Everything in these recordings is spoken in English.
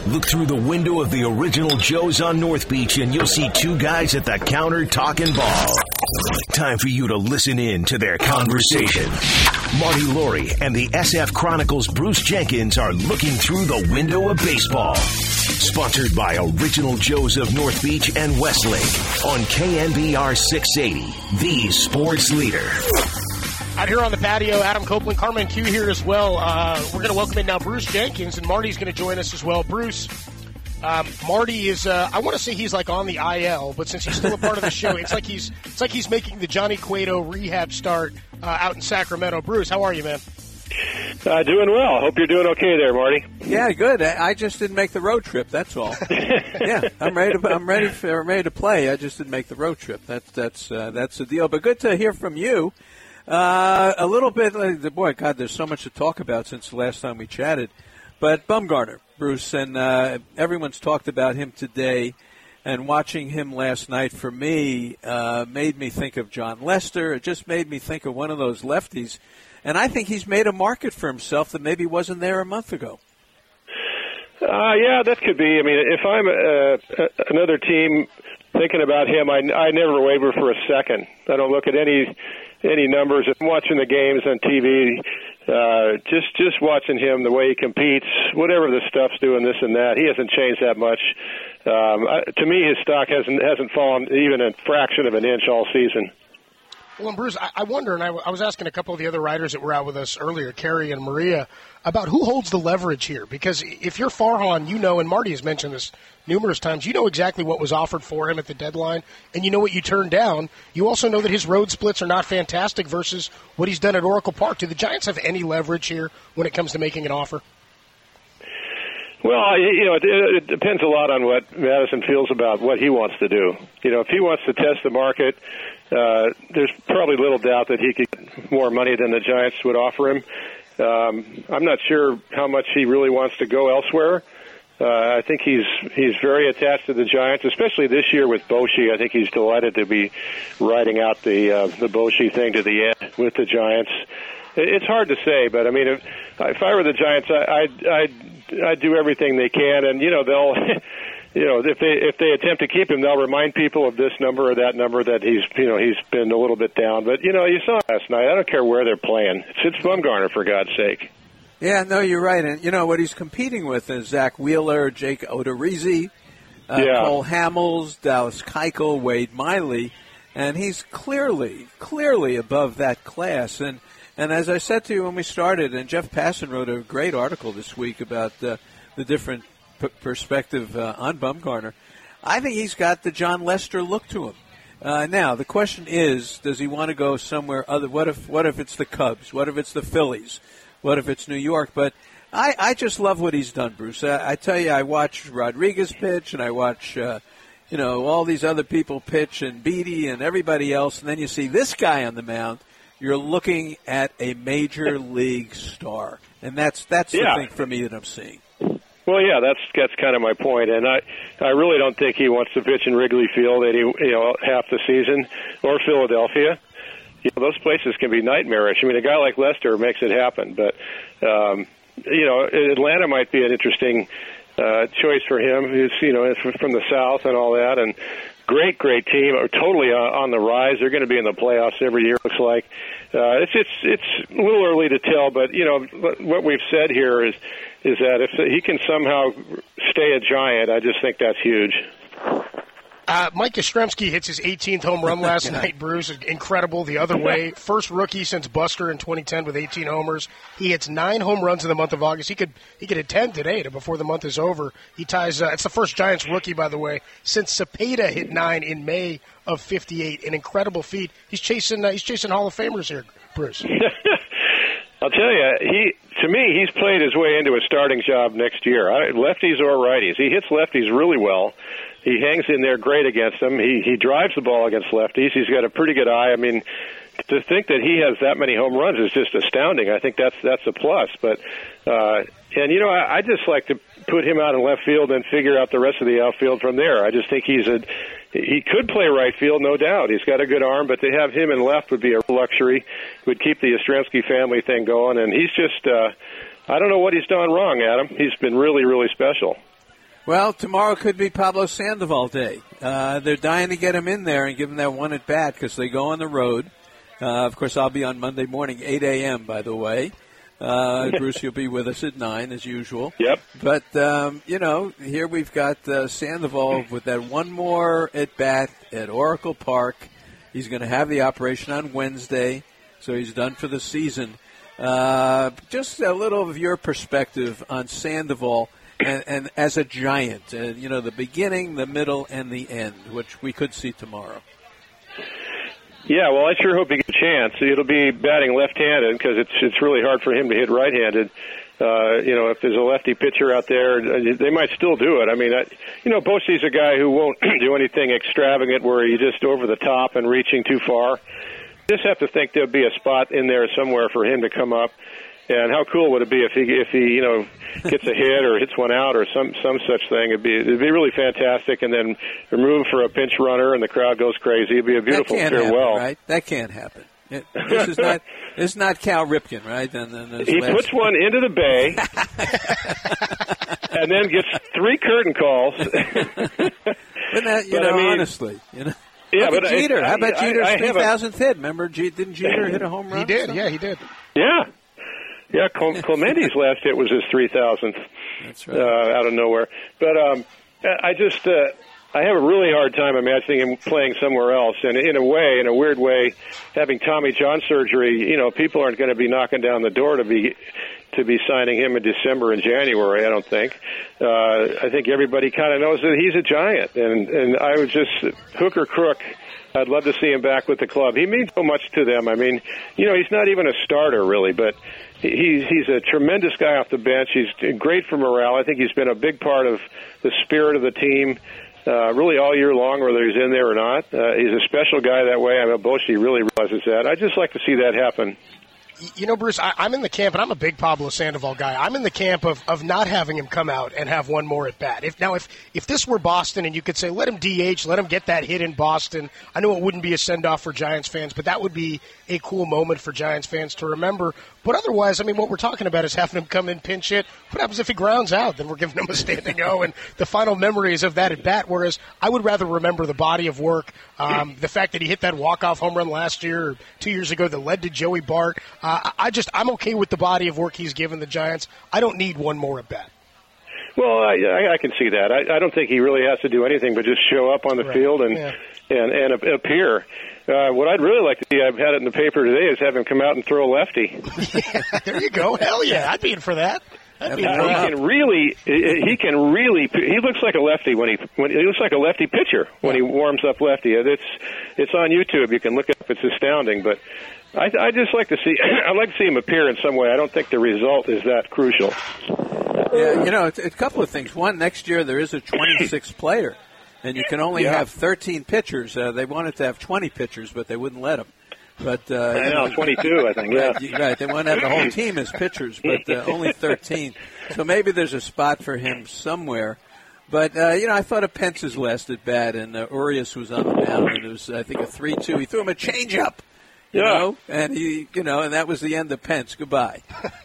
Look through the window of the original Joe's on North Beach and you'll see two guys at the counter talking ball. Time for you to listen in to their conversation. Marty Laurie and the SF Chronicles' Bruce Jenkins are looking through the window of baseball. Sponsored by Original Joe's of North Beach and Westlake on KNBR 680, the sports leader. Out here on the patio, Adam Copeland, Carmen Q here as well. We're going to welcome in now Bruce Jenkins, and Marty's going to join us as well. Bruce, Marty is, I want to say he's like on the IL, but since he's still a part of the show, it's like he's making the Johnny Cueto rehab start out in Sacramento. Bruce, how are you, man? Doing well. Hope you're doing okay there, Marty. Yeah, good. I just didn't make the road trip. That's all. Yeah, I'm ready to play. I just didn't make the road trip. That's the deal. But good to hear from you. A little bit, boy, God, there's so much to talk about since the last time we chatted. But Bumgarner, Bruce, and everyone's talked about him today. And watching him last night, for me, made me think of John Lester. It just made me think of one of those lefties. And I think he's made a market for himself that maybe wasn't there a month ago. Yeah, that could be. I mean, if I'm another team thinking about him, I never waver for a second. I don't look at any numbers. If I'm watching the games on TV, just watching him, the way he competes, whatever the stuff's doing, this and that, he hasn't changed that much. To me, his stock hasn't fallen even a fraction of an inch all season. Well, and Bruce, I wonder, and I was asking a couple of the other writers that were out with us earlier, Carrie and Maria, about who holds the leverage here. Because if you're Farhan, you know, and Marty has mentioned this numerous times, you know exactly what was offered for him at the deadline, and you know what you turned down. You also know that his road splits are not fantastic versus what he's done at Oracle Park. Do the Giants have any leverage here when it comes to making an offer? Well, you know, it depends a lot on what Madison feels about what he wants to do. You know, if he wants to test the market, there's probably little doubt that he could get more money than the Giants would offer him. I'm not sure how much he really wants to go elsewhere. I think he's very attached to the Giants, especially this year with Boschee. I think he's delighted to be riding out the Boschee thing to the end with the Giants. It's hard to say, but I mean, if I were the Giants, I'd do everything they can, and you know they'll, you know, if they attempt to keep him, they'll remind people of this number or that number that he's been a little bit down. But you know, you saw last night. I don't care where they're playing. It's Bumgarner, for God's sake. Yeah, no, you're right. And you know what he's competing with is Zach Wheeler, Jake Odorizzi, Cole Hamels, Dallas Keuchel, Wade Miley, and he's clearly above that class. And as I said to you when we started, and Jeff Passan wrote a great article this week about the different perspective on Bumgarner, I think he's got the John Lester look to him. Now, the question is, does he want to go somewhere other? What if it's the Cubs? What if it's the Phillies? What if it's New York? But I just love what he's done, Bruce. I tell you, I watch Rodriguez pitch, and I watch all these other people pitch, and Beatty and everybody else, and then you see this guy on the mound. You're looking at a major league star, and that's the thing for me that I'm seeing. Well, yeah, that's kind of my point, and I really don't think he wants to pitch in Wrigley Field half the season or Philadelphia. You know, those places can be nightmarish. I mean, a guy like Lester makes it happen, but Atlanta might be an interesting choice for him. He's from the South and all that, and great team, totally on the rise. They're going to be in the playoffs every year, looks like. It's a little early to tell, but you know what we've said here is that if he can somehow stay a Giant, I just think that's huge. Mike Yastrzemski hits his 18th home run last night, Bruce. Incredible the other way. First rookie since Buster in 2010 with 18 homers. He hits 9 home runs in the month of August. He could hit 10 today before the month is over. He ties. It's the first Giants rookie, by the way, since Cepeda hit 9 in May of '58. An incredible feat. He's chasing Hall of Famers here, Bruce. I'll tell you, to me, he's played his way into a starting job next year. Lefties or righties. He hits lefties really well. He hangs in there great against them. He drives the ball against lefties. He's got a pretty good eye. I mean, to think that he has that many home runs is just astounding. I think that's a plus. But I just like to put him out in left field and figure out the rest of the outfield from there. I just think he could play right field, no doubt. He's got a good arm, but to have him in left would be a luxury. Would keep the Yastrzemski family thing going, and he's just I don't know what he's done wrong, Adam. He's been really, really special. Well, tomorrow could be Pablo Sandoval day. They're dying to get him in there and give him that one at bat because they go on the road. Of course, I'll be on Monday morning, 8 a.m., by the way. Bruce, you'll be with us at 9, as usual. Yep. But, here we've got Sandoval with that one more at bat at Oracle Park. He's going to have the operation on Wednesday, so he's done for the season. Just a little of your perspective on Sandoval and as a Giant, the beginning, the middle, and the end, which we could see tomorrow. Yeah, well, I sure hope he gets a chance. It'll be batting left-handed because it's really hard for him to hit right-handed. If there's a lefty pitcher out there, they might still do it. I mean, Bochy's a guy who won't do anything extravagant where he's just over the top and reaching too far. Just have to think there'll be a spot in there somewhere for him to come up. And how cool would it be if he gets a hit or hits one out or some such thing? It'd be really fantastic. And then remove for a pinch runner and the crowd goes crazy. It'd be a beautiful farewell. Right? That can't happen. This is not Cal Ripken, right? He puts one into the bay and then gets 3 curtain calls. Honestly, Yeah, but Jeter. How about Jeter's 3,000th hit? Remember, didn't Jeter hit a home run? He did. Yeah, he did. Yeah, Clemente's last hit was his 3,000th. That's right. Out of nowhere. But I have a really hard time imagining him playing somewhere else. And in a weird way, having Tommy John surgery, people aren't going to be knocking down the door to be signing him in December and January, I don't think. I think everybody kind of knows that he's a Giant. And I was just, hook or crook, I'd love to see him back with the club. He means so much to them. I mean, he's not even a starter, really, but he's a tremendous guy off the bench. He's great for morale. I think he's been a big part of the spirit of the team really all year long, whether he's in there or not. He's a special guy that way. I know Bochy really realizes that. I'd just like to see that happen. Bruce, I'm in the camp, and I'm a big Pablo Sandoval guy. I'm in the camp of not having him come out and have one more at bat. If this were Boston and you could say, let him DH, let him get that hit in Boston, I know it wouldn't be a send-off for Giants fans, but that would be a cool moment for Giants fans to remember. But otherwise, I mean, what we're talking about is having him come in, pinch hit. What happens if he grounds out? Then we're giving him a standing O, and the final memories of that at bat. Whereas I would rather remember the body of work, the fact that he hit that walk-off home run last year or 2 years ago that led to Joey Bart. I'm okay with the body of work he's given the Giants. I don't need one more at bat. Well, I can see that. I don't think he really has to do anything but just show up on the field and appear. What I'd really like to see, I've had it in the paper today, is have him come out and throw a lefty. Yeah, there you go. Hell yeah, I'd be in for that. He can really. He looks like a lefty when he looks like a lefty pitcher when he warms up lefty. It's on YouTube. You can look it up. It's astounding. But I just like to see. I'd like to see him appear in some way. I don't think the result is that crucial. Yeah, it's a couple of things. One, next year there is a 26th player, and you can only have 13 pitchers. They wanted to have 20 pitchers, but they wouldn't let them. But I know 22, I think. Yeah, right. They want to have the whole team as pitchers, but only 13. So maybe there's a spot for him somewhere. But I thought of Pence's last at bat, and Urias was on the mound, and it was I think a 3-2. He threw him a changeup. You know, and and that was the end of Pence. Goodbye.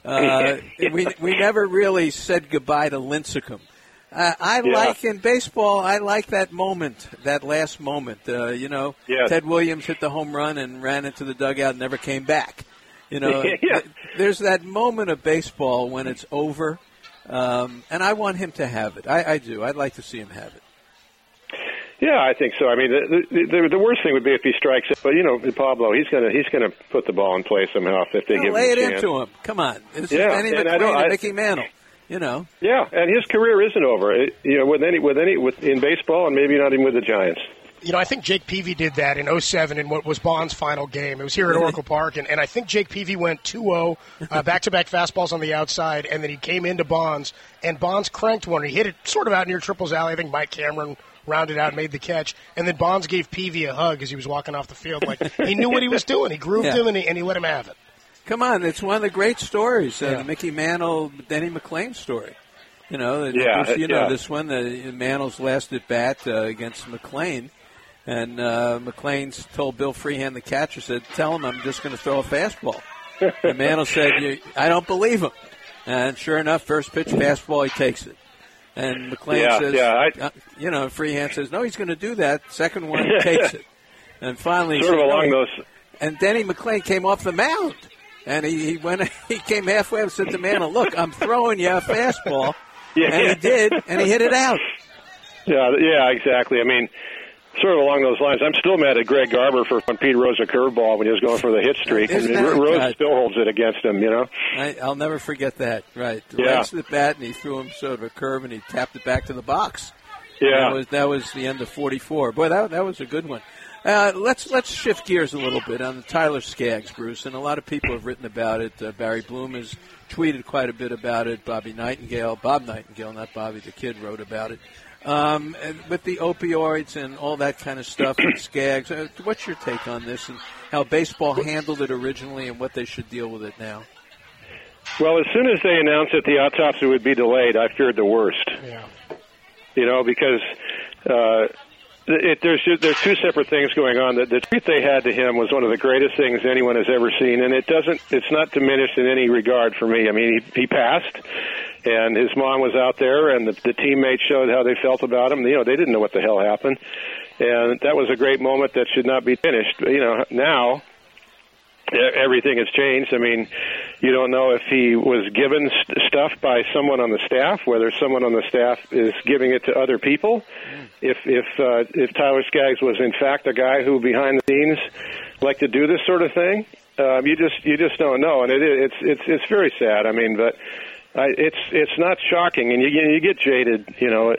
We never really said goodbye to Lincecum. Like in baseball, I like that moment, that last moment. Ted Williams hit the home run and ran into the dugout and never came back. There's that moment of baseball when it's over, and I want him to have it. I do. I'd like to see him have it. Yeah, I think so. I mean, the worst thing would be if he strikes it, but Pablo, he's gonna put the ball in play somehow if they give him a chance. Lay it into him. Come on, this is Danny McClain and Mickey Mantle. Yeah, and his career isn't over. In baseball, and maybe not even with the Giants. I think Jake Peavy did that in 2007 in what was Bond's final game. It was here at Oracle Park, and I think Jake Peavy went 2-0, back-to-back fastballs on the outside, and then he came into Bonds, and Bonds cranked one. He hit it sort of out near Triple's alley. I think Mike Cameron rounded out and made the catch, and then Bonds gave Peavy a hug as he was walking off the field. Like, he knew what he was doing. He grooved him, and he let him have it. Come on, it's one of the great stories, the Mickey Mantle, Denny McClain story. This one, Mantle's last at bat against McClain, and McClain told Bill Freehan, the catcher, said, "Tell him I'm just going to throw a fastball." And Mantle said, "I don't believe him." And sure enough, first pitch fastball, he takes it. And McLean says, Freehand says, no, he's going to do that. Second one, takes it. And finally, sort of along those. And Denny McLean came off the mound. And he came halfway and said to Mantle, look, I'm throwing you a fastball. And he did, and he hit it out. Yeah, exactly. I mean, sort of along those lines, I'm still mad at Greg Garber for when Pete Rose a curveball when he was going for the hit streak. Rose still holds it against him, I'll never forget that. Right. Yeah. Right to the bat, and he threw him sort of a curve, and he tapped it back to the box. Yeah. That was the end of 44. Boy, that was a good one. Let's shift gears a little bit on the Tyler Skaggs, Bruce, and a lot of people have written about it. Barry Bloom has tweeted quite a bit about it. Bob Nightingale, not Bobby the Kid, wrote about it. With the opioids and all that kind of stuff with Skaggs, what's your take on this and how baseball handled it originally and what they should deal with it now? Well, as soon as they announced that the autopsy would be delayed, I feared the worst. Yeah. Because there's two separate things going on. The treat they had to him was one of the greatest things anyone has ever seen, and it's not diminished in any regard for me. I mean, he passed, and his mom was out there, and the teammates showed how they felt about him. They didn't know what the hell happened, and that was a great moment that should not be finished. Now everything has changed. I mean, you don't know if he was given stuff by someone on the staff, whether someone on the staff is giving it to other people. If Tyler Skaggs was in fact a guy who behind the scenes liked to do this sort of thing, you just don't know, and it's very sad. I mean, but it's not shocking, and you get jaded,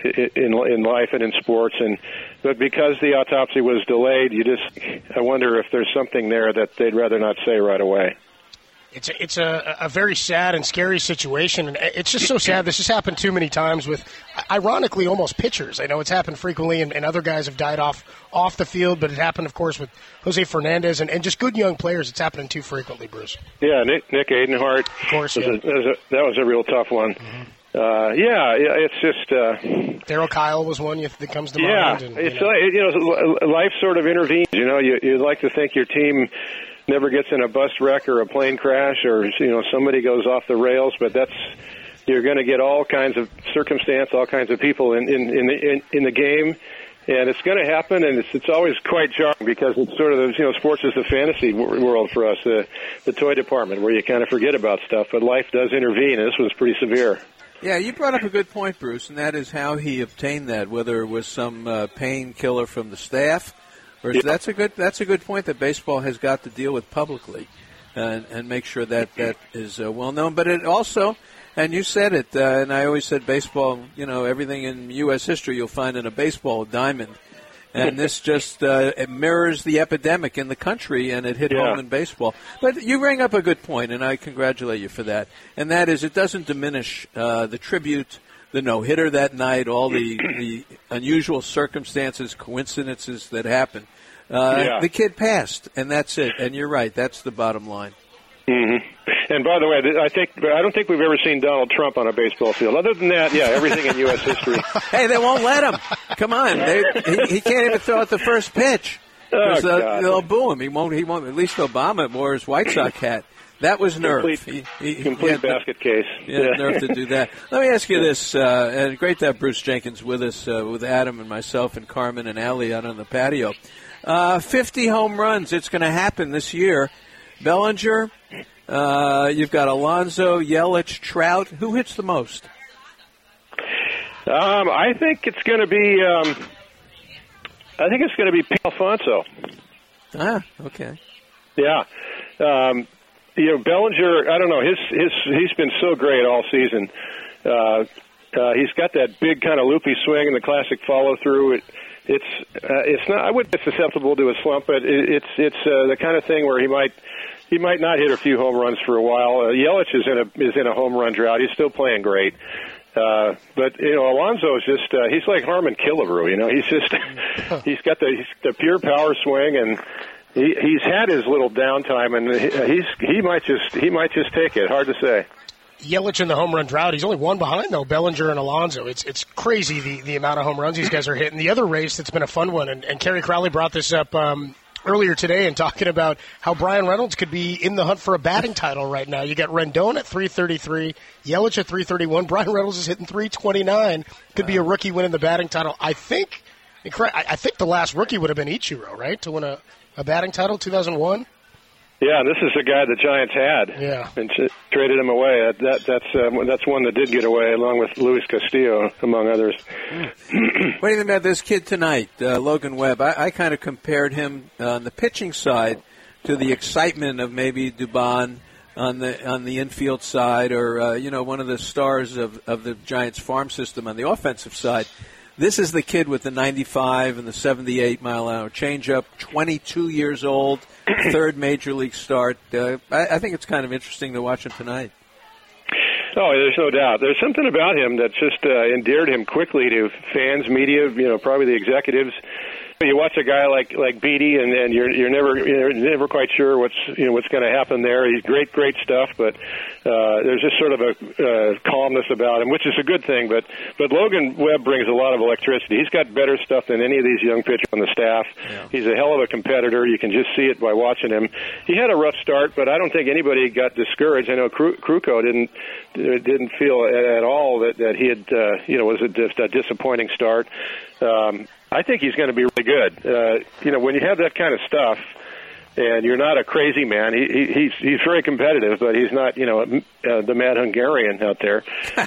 in life and in sports, but because the autopsy was delayed, I wonder if there's something there that they'd rather not say right away. It's a very sad and scary situation, and it's just so sad. This has happened too many times with, ironically, almost pitchers. I know it's happened frequently, and other guys have died off the field, but it happened, of course, with Jose Fernandez and just good young players. It's happening too frequently, Bruce. Yeah, Nick Adenhart. Of course, that was a real tough one. Mm-hmm. It's just... Darryl Kyle was one that comes to mind. And, life sort of intervenes. You'd like to think your team never gets in a bus wreck or a plane crash or, somebody goes off the rails, but you're going to get all kinds of circumstance, all kinds of people in the game, and it's going to happen, and it's always quite jarring because it's sort of, sports is the fantasy world for us, the toy department, where you kind of forget about stuff, but life does intervene, and this was pretty severe. Yeah, you brought up a good point, Bruce, and that is how he obtained that, whether it was some painkiller from the staff. That's a good point that baseball has got to deal with publicly, and make sure that is well known. But it also, and you said it, and I always said baseball. Everything in U.S. history you'll find in a baseball diamond, and this just it mirrors the epidemic in the country, and it hit home in baseball. But you bring up a good point, and I congratulate you for that. And that is, it doesn't diminish the tribute. The no-hitter that night, all the unusual circumstances, coincidences that happened. The kid passed, and that's it. And you're right, that's the bottom line. Mm-hmm. And by the way, I don't think we've ever seen Donald Trump on a baseball field. Other than that, everything in U.S. history. Hey, they won't let him. Come on, he can't even throw at the first pitch. They'll boo him. He won't. At least Obama wore his White Sox hat. That was nerve. Complete basket case. Nerve to do that. Let me ask you this, and great to have Bruce Jenkins with us, with Adam and myself and Carmen and Allie out on the patio. 50 home runs. It's going to happen this year. Bellinger, you've got Alonso, Yelich, Trout. Who hits the most? I think it's going to be. Pete Alfonso. Okay. Yeah. Bellinger, I don't know, he's been so great all season. He's got that big kind of loopy swing and the classic follow through. It's not, I wouldn't be susceptible to a slump, but it's the kind of thing where he might not hit a few home runs for a while. Yelich is in a home run drought. He's still playing great. But Alonso is just he's like Harmon Killebrew, he's got the pure power swing, and he's had his little downtime, and he might just take it. Hard to say. Yelich in the home run drought. He's only one behind, though, Bellinger and Alonso. It's crazy the amount of home runs these guys are hitting. The other race that's been a fun one, and Kerry Crowley brought this up earlier today and talking about how Brian Reynolds could be in the hunt for a batting title right now. You got Rendon at 333, Yelich at 331. Brian Reynolds is hitting 329. Could be a rookie winning the batting title. I think the last rookie would have been Ichiro, right, to win a batting title, 2001? Yeah, this is the guy the Giants had. Yeah. And traded him away. That's one that did get away, along with Luis Castillo, among others. What do you think about this kid tonight, Logan Webb? I kind of compared him on the pitching side to the excitement of maybe Dubon on the infield side, or one of the stars of the Giants farm system on the offensive side. This is the kid with the 95 and the 78-mile-an-hour changeup, 22 years old, third major league start. I think it's kind of interesting to watch him tonight. Oh, there's no doubt. There's something about him that just endeared him quickly to fans, media, probably the executives. You watch a guy like Beatty, and you're never quite sure what's going to happen there. He's great stuff, but there's just sort of a calmness about him, which is a good thing. But Logan Webb brings a lot of electricity. He's got better stuff than any of these young pitchers on the staff. Yeah. He's a hell of a competitor. You can just see it by watching him. He had a rough start, but I don't think anybody got discouraged. I know Krukow didn't feel at all that he had was just a disappointing start. I think he's going to be really good. When you have that kind of stuff, and you're not a crazy man, he's very competitive, but he's not, the mad Hungarian out there.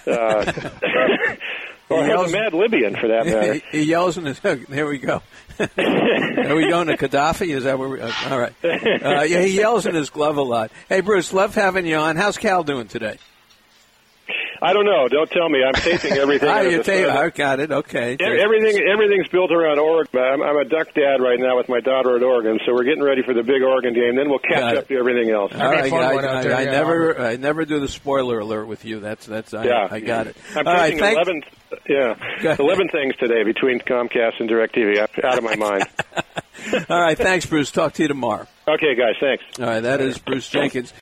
Or the mad Libyan, for that matter. He yells in his. Here we go. Are we going to Gaddafi? Is that where we? All right. He yells in his glove a lot. Hey, Bruce, love having you on. How's Cal doing today? I don't know. Don't tell me. I'm taping everything. I got it. Okay. Everything's built around Oregon. I'm a Duck dad right now with my daughter at Oregon, so we're getting ready for the big Oregon game. Then we'll catch up to everything else. All right. I never do the spoiler alert with you. I got it. I'm taking 11 things today between Comcast and DirecTV. Out of my mind. All right. Thanks, Bruce. Talk to you tomorrow. Okay, guys. Thanks. All right. That is Bruce Jenkins.